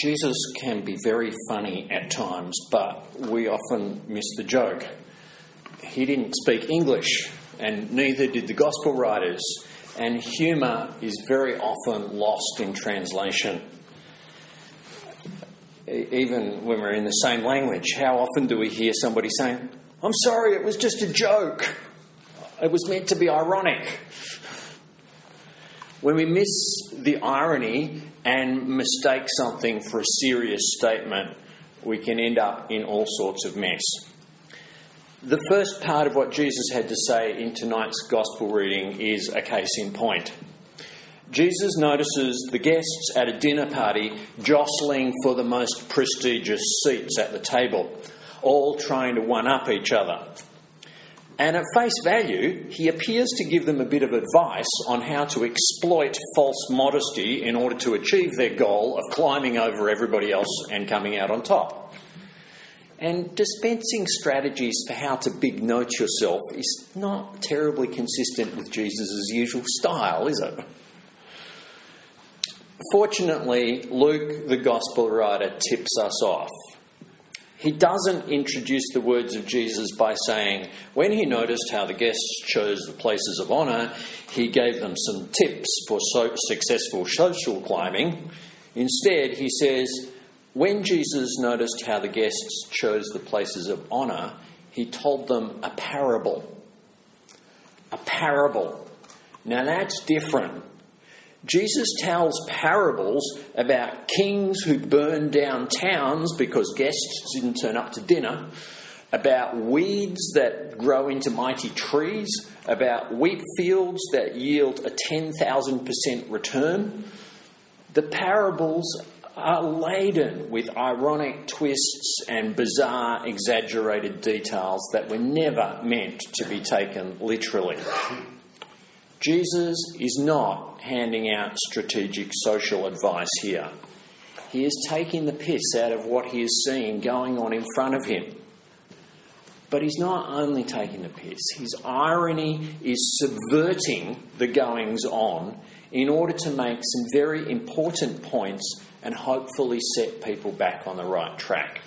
Jesus can be very funny at times, but we often miss the joke. He didn't speak English, and neither did the Gospel writers, and humour is very often lost in translation. Even when we're in the same language, how often do we hear somebody saying, "I'm sorry, it was just a joke. It was meant to be ironic." When we miss the irony and mistake something for a serious statement, we can end up in all sorts of mess. The first part of what Jesus had to say in tonight's Gospel reading is a case in point. Jesus notices the guests at a dinner party jostling for the most prestigious seats at the table, all trying to one-up each other. And at face value, he appears to give them a bit of advice on how to exploit false modesty in order to achieve their goal of climbing over everybody else and coming out on top. And dispensing strategies for how to big note yourself is not terribly consistent with Jesus' usual style, is it? Fortunately, Luke, the Gospel writer, tips us off. He doesn't introduce the words of Jesus by saying, when he noticed how the guests chose the places of honour, he gave them some tips for successful social climbing. Instead, he says, when Jesus noticed how the guests chose the places of honour, he told them a parable. A parable. Now that's different. Jesus tells parables about kings who burn down towns because guests didn't turn up to dinner, about weeds that grow into mighty trees, about wheat fields that yield a 10,000% return. The parables are laden with ironic twists and bizarre, exaggerated details that were never meant to be taken literally. Jesus is not handing out strategic social advice here. He is taking the piss out of what he is seeing going on in front of him. But he's not only taking the piss. His irony is subverting the goings-on in order to make some very important points and hopefully set people back on the right track.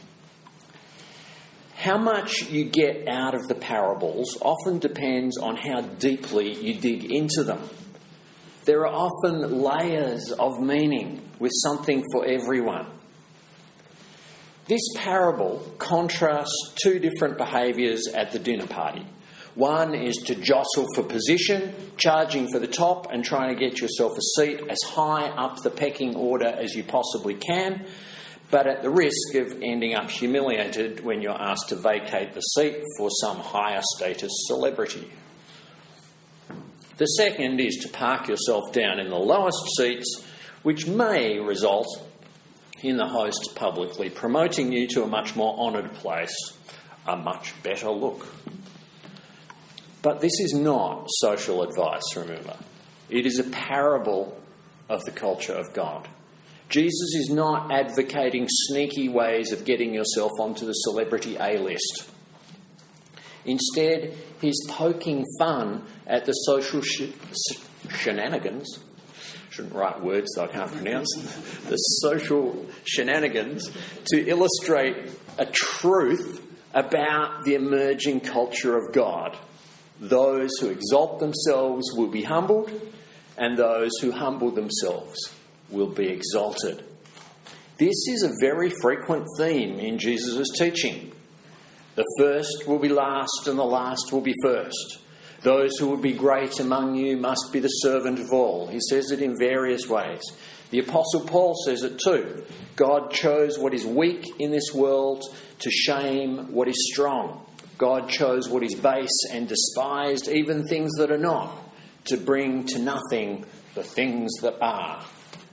How much you get out of the parables often depends on how deeply you dig into them. There are often layers of meaning with something for everyone. This parable contrasts two different behaviours at the dinner party. One is to jostle for position, charging for the top and trying to get yourself a seat as high up the pecking order as you possibly can, but at the risk of ending up humiliated when you're asked to vacate the seat for some higher status celebrity. The second is to park yourself down in the lowest seats, which may result in the host publicly promoting you to a much more honoured place, a much better look. But this is not social advice, remember. It is a parable of the culture of God. Jesus is not advocating sneaky ways of getting yourself onto the celebrity A-list. Instead, he's poking fun at the social shenanigans. Shouldn't write words that I can't pronounce. The social shenanigans to illustrate a truth about the emerging culture of God. Those who exalt themselves will be humbled, and those who humble themselves will be exalted. This is a very frequent theme in Jesus' teaching. The first will be last, and the last will be first. Those who would be great among you must be the servant of all. He says it in various ways. The Apostle Paul says it too. God chose what is weak in this world to shame what is strong. God chose what is base and despised, even things that are not, to bring to nothing the things that are.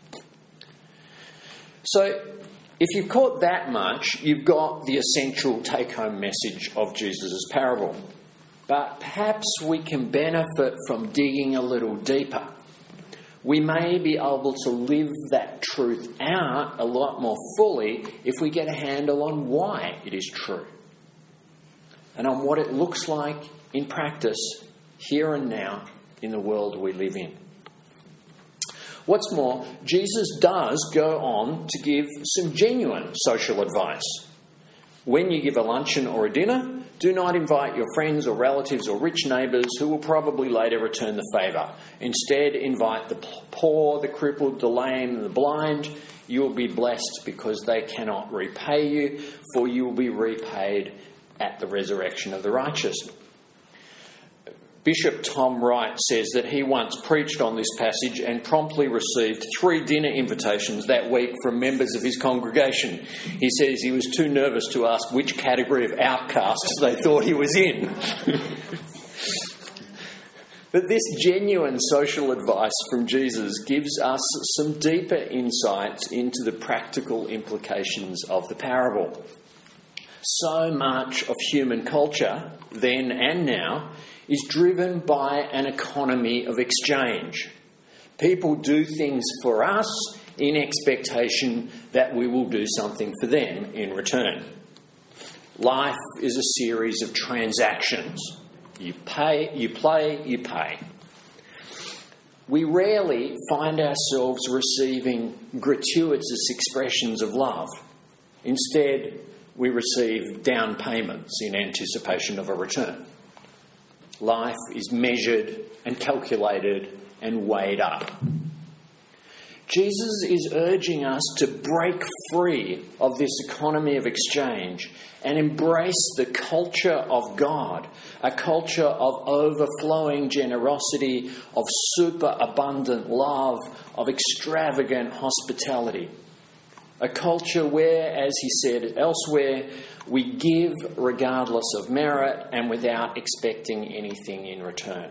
So, if you've caught that much, you've got the essential take-home message of Jesus' parable. But perhaps we can benefit from digging a little deeper. We may be able to live that truth out a lot more fully if we get a handle on why it is true and on what it looks like in practice here and now in the world we live in. What's more, Jesus does go on to give some genuine social advice. When you give a luncheon or a dinner, do not invite your friends or relatives or rich neighbours who will probably later return the favour. Instead, invite the poor, the crippled, the lame, and the blind. You will be blessed because they cannot repay you, for you will be repaid at the resurrection of the righteous. Bishop Tom Wright says that he once preached on this passage and promptly received 3 dinner invitations that week from members of his congregation. He says he was too nervous to ask which category of outcasts they thought he was in. But this genuine social advice from Jesus gives us some deeper insights into the practical implications of the parable. So much of human culture, then and now, is driven by an economy of exchange. People do things for us in expectation that we will do something for them in return. Life is a series of transactions. You pay, you play, you pay. We rarely find ourselves receiving gratuitous expressions of love. Instead, we receive down payments in anticipation of a return. Life is measured and calculated and weighed up. Jesus is urging us to break free of this economy of exchange and embrace the culture of God, a culture of overflowing generosity, of superabundant love, of extravagant hospitality. A culture where, as he said elsewhere, we give regardless of merit and without expecting anything in return.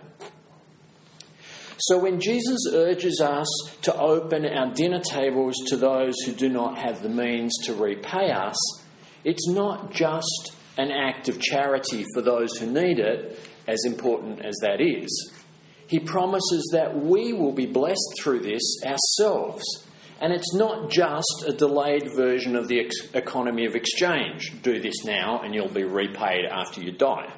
So when Jesus urges us to open our dinner tables to those who do not have the means to repay us, it's not just an act of charity for those who need it, as important as that is. He promises that we will be blessed through this ourselves. And it's not just a delayed version of the economy of exchange. Do this now and you'll be repaid after you die.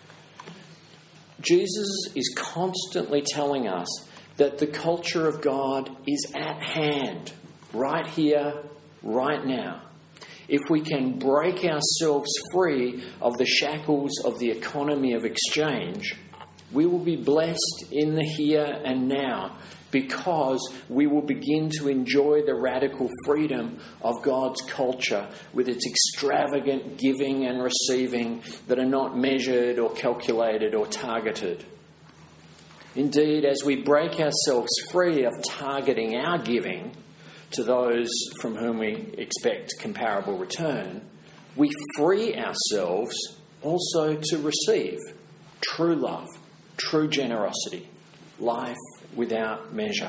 Jesus is constantly telling us that the culture of God is at hand, right here, right now. If we can break ourselves free of the shackles of the economy of exchange, we will be blessed in the here and now, because we will begin to enjoy the radical freedom of God's culture with its extravagant giving and receiving that are not measured or calculated or targeted. Indeed, as we break ourselves free of targeting our giving to those from whom we expect comparable return, we free ourselves also to receive true love, true generosity, life without measure.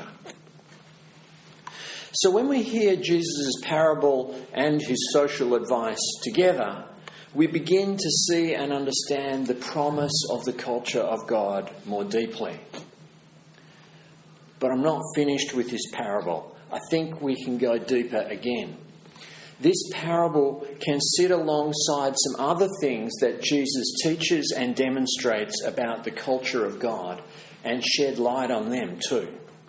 So when we hear Jesus' parable and his social advice together, we begin to see and understand the promise of the culture of God more deeply. But I'm not finished with this parable. I think we can go deeper again. This parable can sit alongside some other things that Jesus teaches and demonstrates about the culture of God and shed light on them too.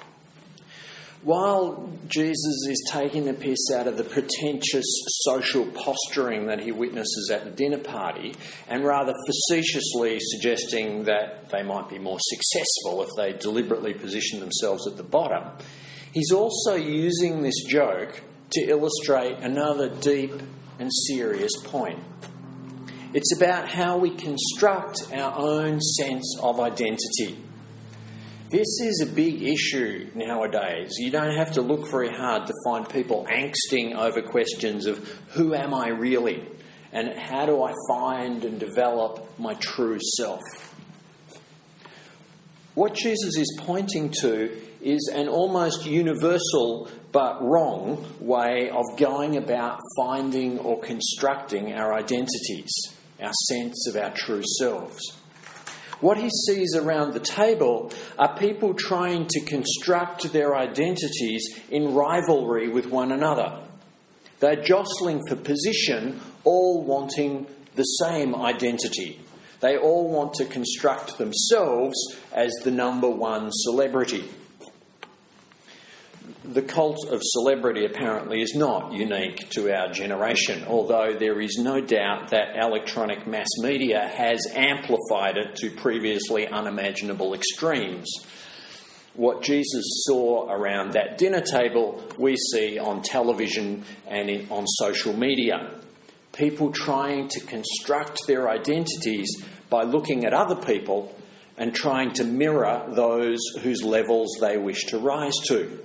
While Jesus is taking the piss out of the pretentious social posturing that he witnesses at the dinner party and rather facetiously suggesting that they might be more successful if they deliberately position themselves at the bottom, he's also using this joke to illustrate another deep and serious point. It's about how we construct our own sense of identity. This is a big issue nowadays. You don't have to look very hard to find people angsting over questions of who am I really and how do I find and develop my true self. What Jesus is pointing to is an almost universal but wrong way of going about finding or constructing our identities, our sense of our true selves. What he sees around the table are people trying to construct their identities in rivalry with one another. They're jostling for position, all wanting the same identity. They all want to construct themselves as the number one celebrity. The cult of celebrity apparently is not unique to our generation, although there is no doubt that electronic mass media has amplified it to previously unimaginable extremes. What Jesus saw around that dinner table, we see on television and on social media. People trying to construct their identities by looking at other people and trying to mirror those whose levels they wish to rise to.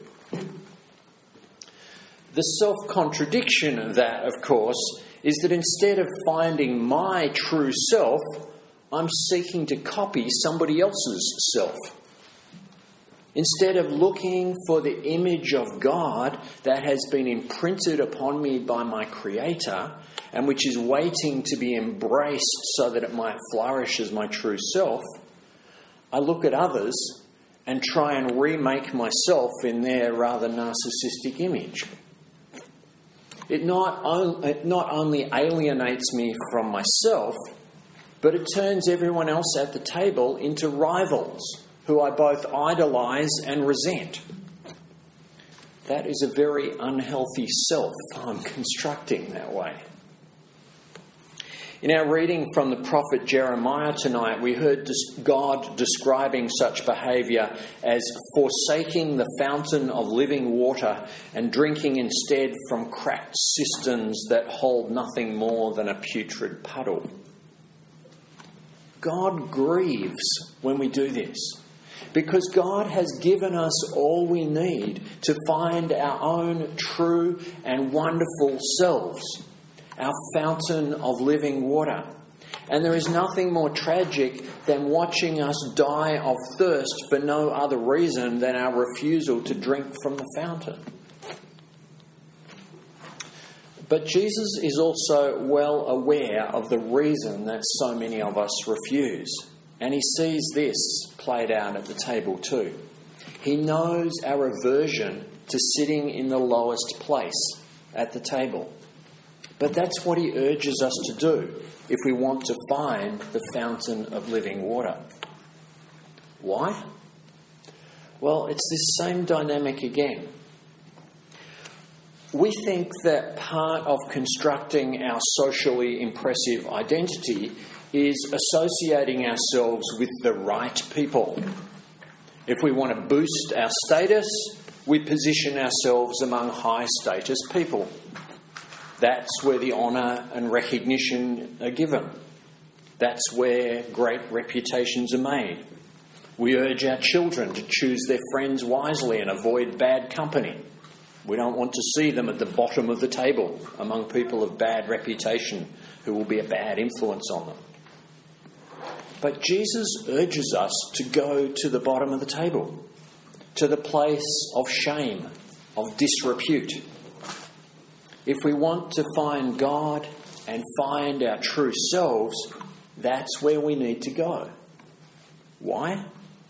The self-contradiction of that, of course, is that instead of finding my true self, I'm seeking to copy somebody else's self. Instead of looking for the image of God that has been imprinted upon me by my Creator and which is waiting to be embraced so that it might flourish as my true self, I look at others and try and remake myself in their rather narcissistic image. It not only alienates me from myself, but it turns everyone else at the table into rivals who I both idolise and resent. That is a very unhealthy self I'm constructing that way. In our reading from the prophet Jeremiah tonight, we heard God describing such behaviour as forsaking the fountain of living water and drinking instead from cracked cisterns that hold nothing more than a putrid puddle. God grieves when we do this, because God has given us all we need to find our own true and wonderful selves, our fountain of living water. And there is nothing more tragic than watching us die of thirst for no other reason than our refusal to drink from the fountain. But Jesus is also well aware of the reason that so many of us refuse. And he sees this played out at the table too. He knows our aversion to sitting in the lowest place at the table. But that's what he urges us to do if we want to find the fountain of living water. Why? Well, it's this same dynamic again. We think that part of constructing our socially impressive identity is associating ourselves with the right people. If we want to boost our status, we position ourselves among high-status people. That's where the honour and recognition are given. That's where great reputations are made. We urge our children to choose their friends wisely and avoid bad company. We don't want to see them at the bottom of the table among people of bad reputation who will be a bad influence on them. But Jesus urges us to go to the bottom of the table, to the place of shame, of disrepute. If we want to find God and find our true selves, that's where we need to go. Why?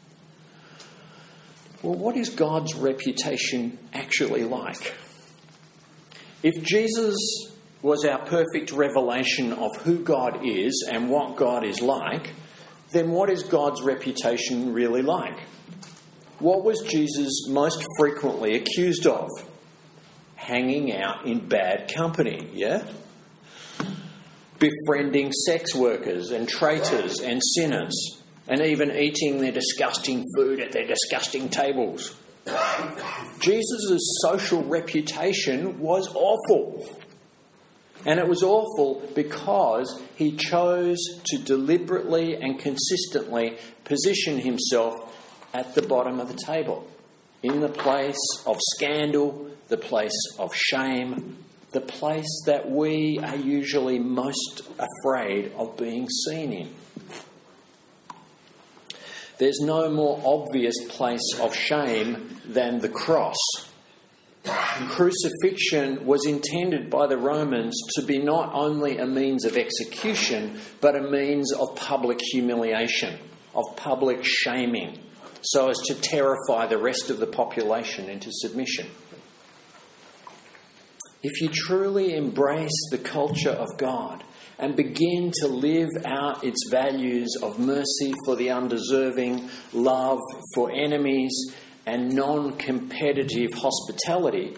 Well, what is God's reputation actually like? If Jesus was our perfect revelation of who God is and what God is like, then what is God's reputation really like? What was Jesus most frequently accused of? Hanging out in bad company, yeah? Befriending sex workers and traitors and sinners, and even eating their disgusting food at their disgusting tables. Jesus' social reputation was awful. And it was awful because he chose to deliberately and consistently position himself at the bottom of the table, in the place of scandal, the place of shame, the place that we are usually most afraid of being seen in. There's no more obvious place of shame than the cross. Crucifixion was intended by the Romans to be not only a means of execution, but a means of public humiliation, of public shaming, so as to terrify the rest of the population into submission. If you truly embrace the culture of God and begin to live out its values of mercy for the undeserving, love for enemies, and non-competitive hospitality,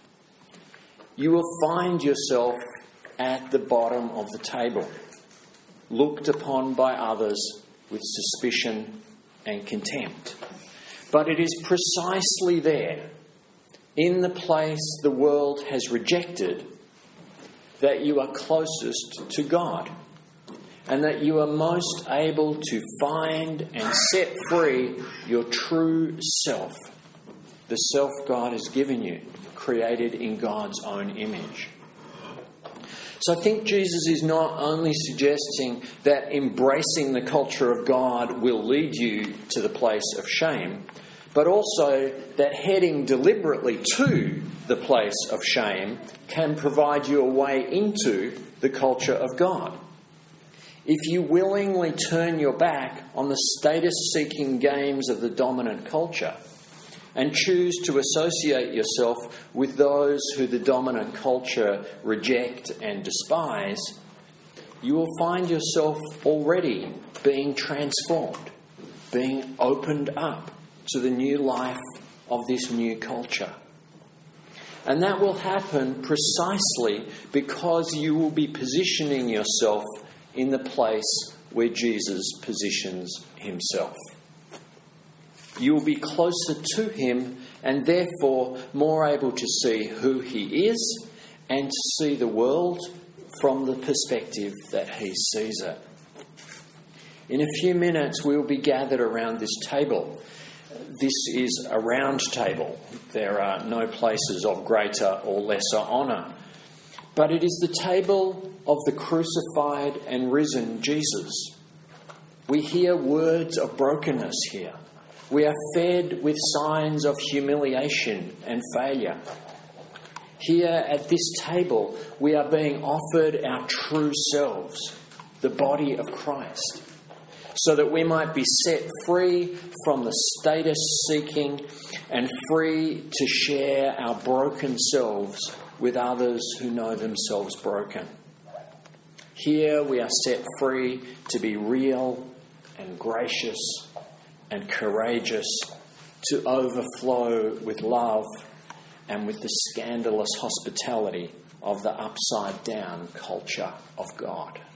you will find yourself at the bottom of the table, looked upon by others with suspicion and contempt. But it is precisely there, in the place the world has rejected, that you are closest to God, and that you are most able to find and set free your true self, the self God has given you, created in God's own image. So I think Jesus is not only suggesting that embracing the culture of God will lead you to the place of shame, but also that heading deliberately to the place of shame can provide you a way into the culture of God. If you willingly turn your back on the status-seeking games of the dominant culture and choose to associate yourself with those who the dominant culture reject and despise, you will find yourself already being transformed, being opened up to the new life of this new culture. And that will happen precisely because you will be positioning yourself in the place where Jesus positions himself. You will be closer to him and therefore more able to see who he is and to see the world from the perspective that he sees it. In a few minutes we will be gathered around this table. This is a round table. There are no places of greater or lesser honour. But it is the table of the crucified and risen Jesus. We hear words of brokenness here. We are fed with signs of humiliation and failure. Here at this table, we are being offered our true selves, the body of Christ, so that we might be set free from the status-seeking and free to share our broken selves with others who know themselves broken. Here we are set free to be real and gracious and courageous, to overflow with love and with the scandalous hospitality of the upside-down culture of God.